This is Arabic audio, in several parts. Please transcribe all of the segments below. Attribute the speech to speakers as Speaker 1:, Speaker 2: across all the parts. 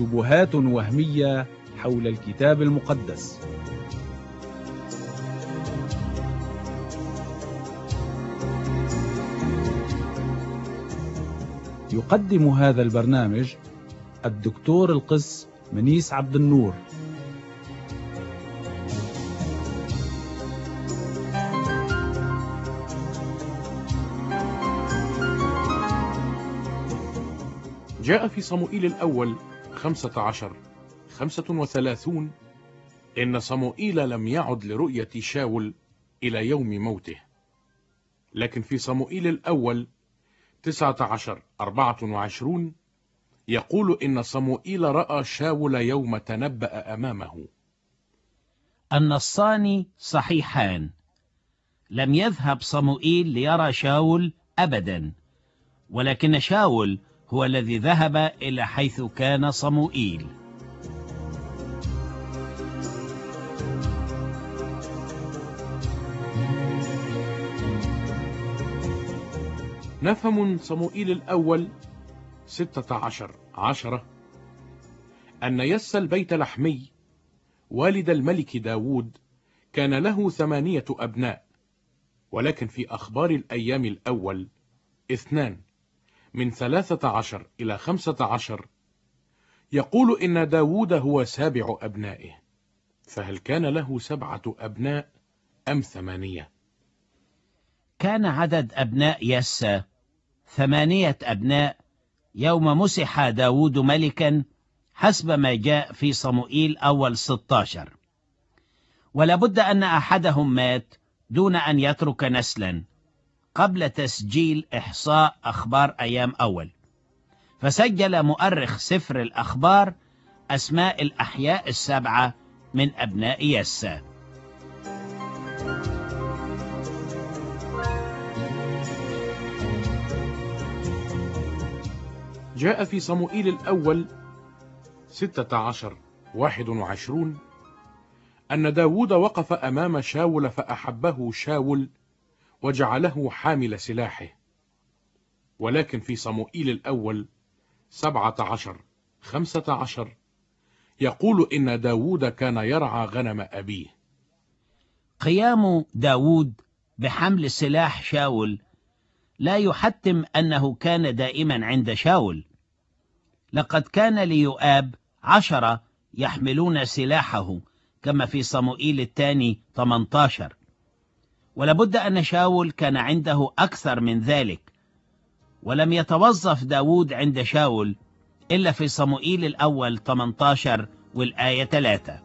Speaker 1: شبهات وهمية حول الكتاب المقدس. يقدم هذا البرنامج الدكتور القس منيس عبد النور.
Speaker 2: جاء في صموئيل الأول 15:35 إن صموئيل لم يعد لرؤية شاول إلى يوم موته. لكن في صموئيل الأول 19:24 يقول إن صموئيل رأى شاول يوم تنبأ أمامه.
Speaker 3: النصان صحيحان، لم يذهب صموئيل ليرى شاول أبدا، ولكن شاول هو الذي ذهب إلى حيث كان صموئيل.
Speaker 2: نفهم من صموئيل الأول 16:10 أن يس البيت لحمي والد الملك داود كان له 8 أبناء، ولكن في أخبار الأيام الأول 2:13 إلى 15 يقول إن داود هو 7 أبنائه. فهل كان له 7 أبناء أم 8؟
Speaker 3: كان عدد أبناء يسى 8 أبناء يوم مسح داود ملكا، حسب ما جاء في صموئيل أول 16. ولابد أن أحدهم مات دون أن يترك نسلا قبل تسجيل إحصاء أخبار أيام أول، فسجل مؤرخ سفر الأخبار أسماء الأحياء 7 من أبناء يسى.
Speaker 2: جاء في صموئيل الأول 16:21 أن داود وقف أمام شاول فأحبه شاول وجعله حامل سلاحه. ولكن في صموئيل الأول 17:15 يقول إن داود كان يرعى غنم أبيه.
Speaker 3: قيام داود بحمل سلاح شاول لا يحتم أنه كان دائما عند شاول. لقد كان ليؤاب 10 يحملون سلاحه كما في صموئيل الثاني 18، ولابد أن شاول كان عنده أكثر من ذلك، ولم يتوظف داود عند شاول إلا في صموئيل الأول 18 والآية 3.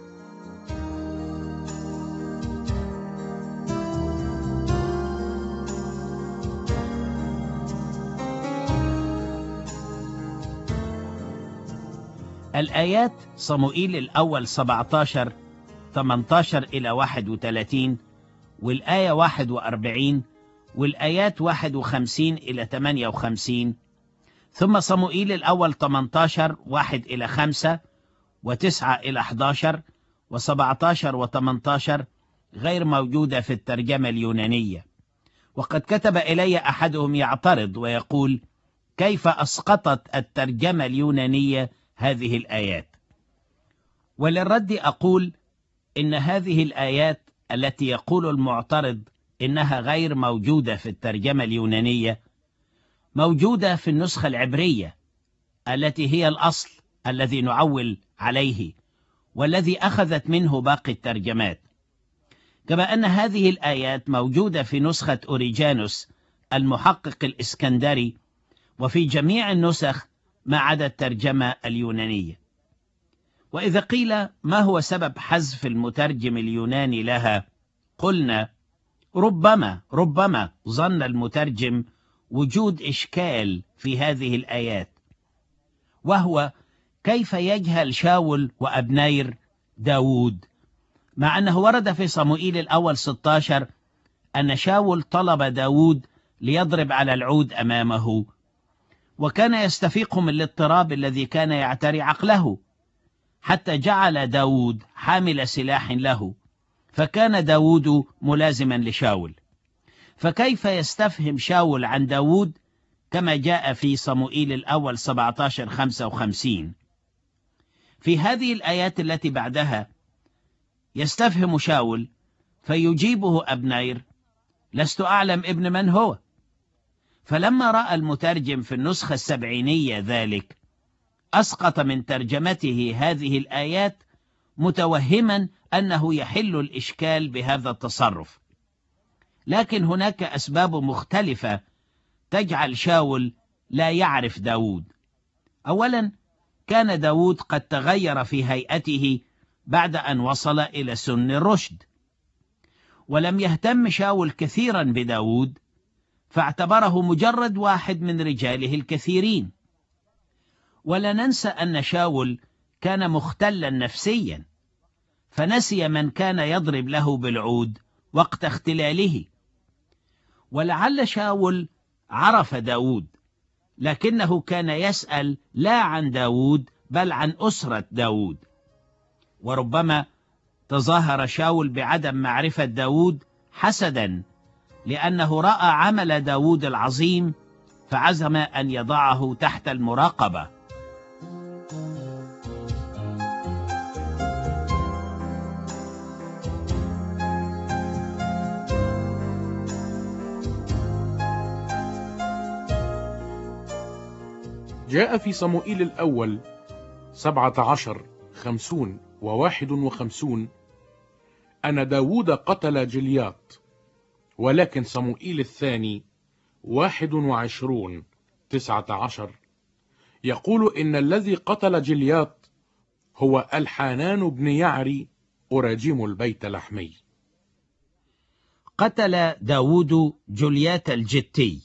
Speaker 3: الآيات صموئيل الأول 17 18 إلى 31 والآية 41 والآيات 51 إلى 58، ثم صموئيل الأول 18 1 إلى 5 و9 إلى 11 و17 و18 غير موجودة في الترجمة اليونانية. وقد كتب إلي أحدهم يعترض ويقول: كيف أسقطت الترجمة اليونانية هذه الآيات؟ وللرد أقول إن هذه الآيات التي يقول المعترض إنها غير موجودة في الترجمة اليونانية موجودة في النسخة العبرية التي هي الأصل الذي نعول عليه والذي أخذت منه باقي الترجمات، كما أن هذه الآيات موجودة في نسخة أوريجانوس المحقق الإسكندري وفي جميع النسخ ما عدا الترجمة اليونانية. وإذا قيل ما هو سبب حذف المترجم اليوناني لها، قلنا ربما ظن المترجم وجود إشكال في هذه الآيات، وهو كيف يجهل شاول وأبنير داود، مع أنه ورد في صموئيل الأول 16 أن شاول طلب داود ليضرب على العود أمامه، وكان يستفيق من الاضطراب الذي كان يعتري عقله، حتى جعل داود حامل سلاح له، فكان داود ملازما لشاول. فكيف يستفهم شاول عن داود كما جاء في صموئيل الأول 17:55؟ في هذه الآيات التي بعدها يستفهم شاول فيجيبه أبنير: لست أعلم ابن من هو. فلما رأى المترجم في النسخة السبعينية ذلك، أسقط من ترجمته هذه الآيات متوهما أنه يحل الإشكال بهذا التصرف. لكن هناك أسباب مختلفة تجعل شاول لا يعرف داود. أولا، كان داود قد تغير في هيئته بعد أن وصل إلى سن الرشد، ولم يهتم شاول كثيرا بداود، فاعتبره مجرد واحد من رجاله الكثيرين. ولا ننسى أن شاول كان مختلا نفسيا، فنسي من كان يضرب له بالعود وقت اختلاله. ولعل شاول عرف داود، لكنه كان يسأل لا عن داود بل عن أسرة داود. وربما تظاهر شاول بعدم معرفة داود حسدا، لأنه رأى عمل داود العظيم فعزم أن يضعه تحت المراقبة.
Speaker 2: جاء في صموئيل الأول 17 50 و51 أن داود قتل جلياط، ولكن صموئيل الثاني 21 19 يقول إن الذي قتل جلياط هو الحانان بن يعري أراجيم البيت لحمي.
Speaker 3: قتل داود جليات الجتي،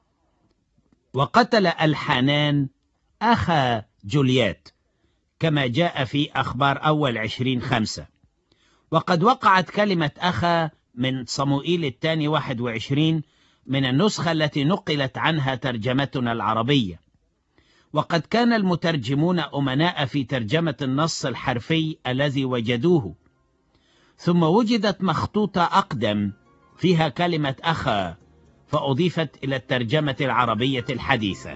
Speaker 3: وقتل الحانان أخا جليات، كما جاء في أخبار أول 20:5. وقد وقعت كلمة أخا من صموئيل الثاني 21 من النسخة التي نقلت عنها ترجمتنا العربية. وقد كان المترجمون أمناء في ترجمة النص الحرفي الذي وجدوه، ثم وجدت مخطوطة أقدم فيها كلمة أخا، فأضيفت إلى الترجمة العربية الحديثة.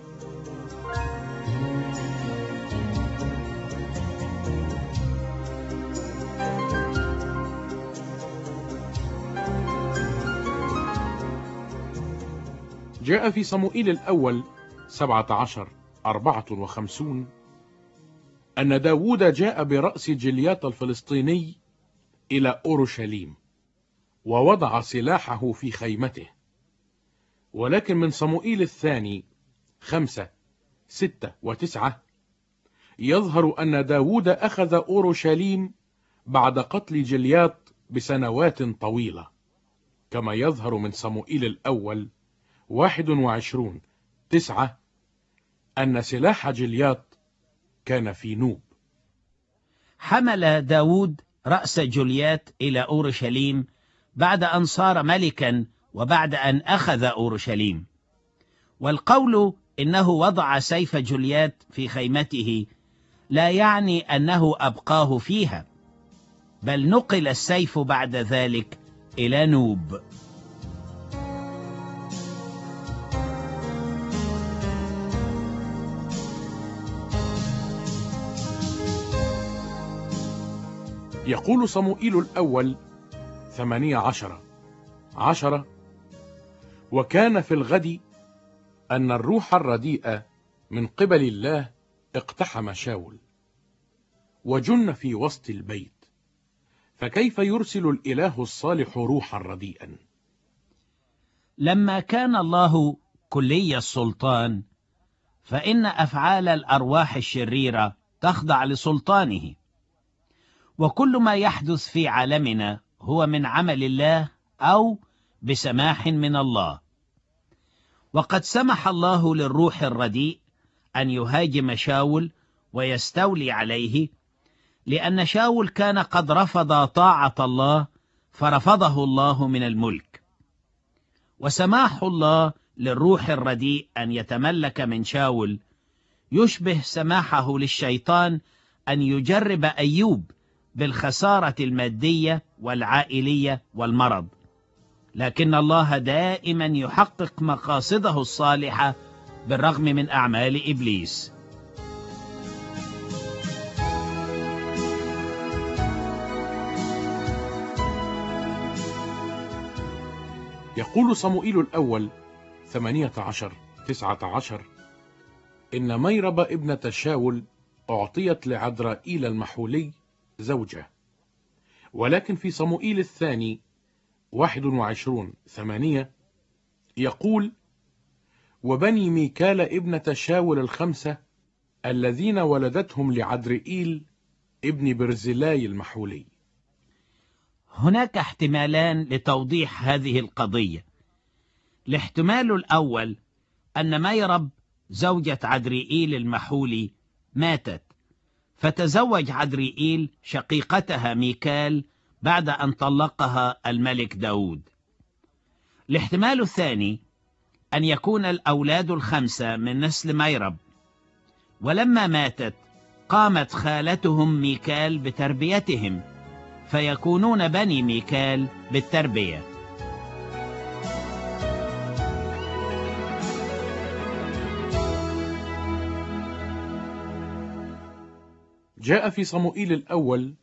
Speaker 2: جاء في صموئيل الأول 17 54 أن داود جاء برأس جلياط الفلسطيني إلى أورشليم ووضع سلاحه في خيمته. ولكن من صموئيل الثاني 5 6 و9 يظهر أن داود أخذ أورشليم بعد قتل جلياط بسنوات طويلة، كما يظهر من صموئيل الأول 21 9 أن سلاح جلياط كان في نوب.
Speaker 3: حمل داود رأس جليات إلى أورشليم بعد أن صار ملكا وبعد أن أخذ أورشليم. والقول إنه وضع سيف جليات في خيمته لا يعني أنه أبقاه فيها، بل نقل السيف بعد ذلك إلى نوب.
Speaker 2: يقول صموئيل الأول 18:10 وكان في الغد أن الروح الرديئة من قبل الله اقتحم شاول وجن في وسط البيت، فكيف يرسل الإله الصالح روحا رديئا؟
Speaker 3: لما كان الله كلي السلطان، فإن أفعال الأرواح الشريرة تخضع لسلطانه، وكل ما يحدث في عالمنا هو من عمل الله أو بسماح من الله. وقد سمح الله للروح الرديء أن يهاجم شاول ويستولي عليه، لأن شاول كان قد رفض طاعة الله فرفضه الله من الملك. وسماح الله للروح الرديء أن يتملك من شاول يشبه سماحه للشيطان أن يجرب أيوب بالخسارة المادية والعائلية والمرض، لكن الله دائما يحقق مقاصده الصالحة بالرغم من أعمال إبليس.
Speaker 2: يقول صموئيل الأول 18-19 إن ميرب ابنة شاول أعطيت لعذرائيل المحولي زوجة. ولكن في صموئيل الثاني 21-8 يقول: وبني ميكال ابنة شاول 5 الذين ولدتهم لعذرائيل ابن برزلاي المحولي.
Speaker 3: هناك احتمالان لتوضيح هذه القضية. الاحتمال الأول أن ميرب زوجة عذرائيل المحولي ماتت، فتزوج عذرائيل شقيقتها ميكال بعد أن طلقها الملك داود. الاحتمال الثاني أن يكون الأولاد 5 من نسل ميرب، ولما ماتت قامت خالتهم ميكال بتربيتهم، فيكونون بني ميكال بالتربية.
Speaker 2: جاء في صموئيل الأول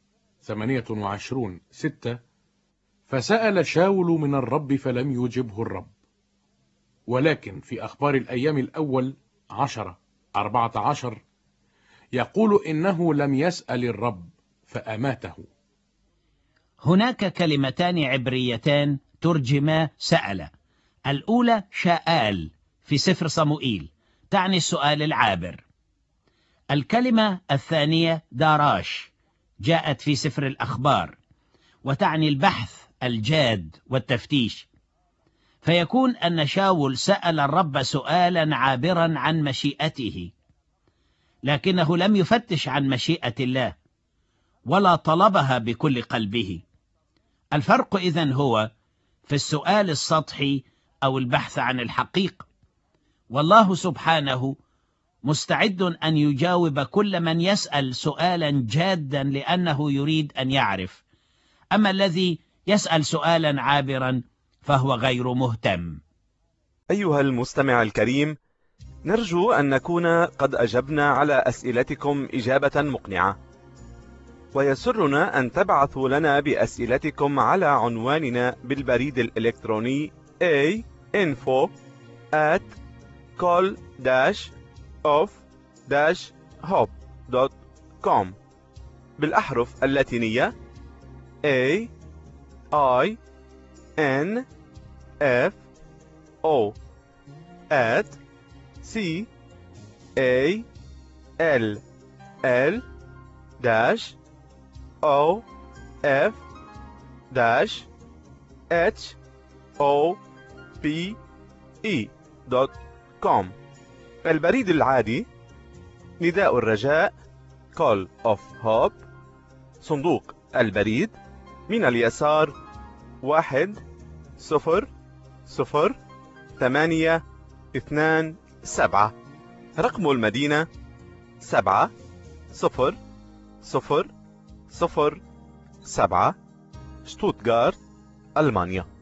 Speaker 2: 28-6 فسأل شاول من الرب فلم يجبه الرب. ولكن في أخبار الأيام الأول 10-14 يقول إنه لم يسأل الرب فأماته.
Speaker 3: هناك كلمتان عبريتان ترجما سأل. الأولى شاءال في سفر صموئيل، تعني السؤال العابر. الكلمة الثانية داراش جاءت في سفر الأخبار، وتعني البحث الجاد والتفتيش. فيكون أن شاول سأل الرب سؤالا عابرا عن مشيئته، لكنه لم يفتش عن مشيئة الله ولا طلبها بكل قلبه. الفرق إذن هو في السؤال السطحي أو البحث عن الحقيقة، والله سبحانه مستعد أن يجاوب كل من يسأل سؤالا جادا لأنه يريد أن يعرف. أما الذي يسأل سؤالا عابرا فهو غير مهتم.
Speaker 4: أيها المستمع الكريم، نرجو أن نكون قد أجبنا على أسئلتكم إجابة مقنعة، ويسرنا أن تبعثوا لنا بأسئلتكم على عنواننا بالبريد الإلكتروني info@call-of-hope.com بالأحرف اللاتينية info@call-of-hope.com. البريد العادي: نداء الرجاء Call of Hope، صندوق البريد من اليسار 100-827، رقم المدينة 70007، شتوتغارت، ألمانيا.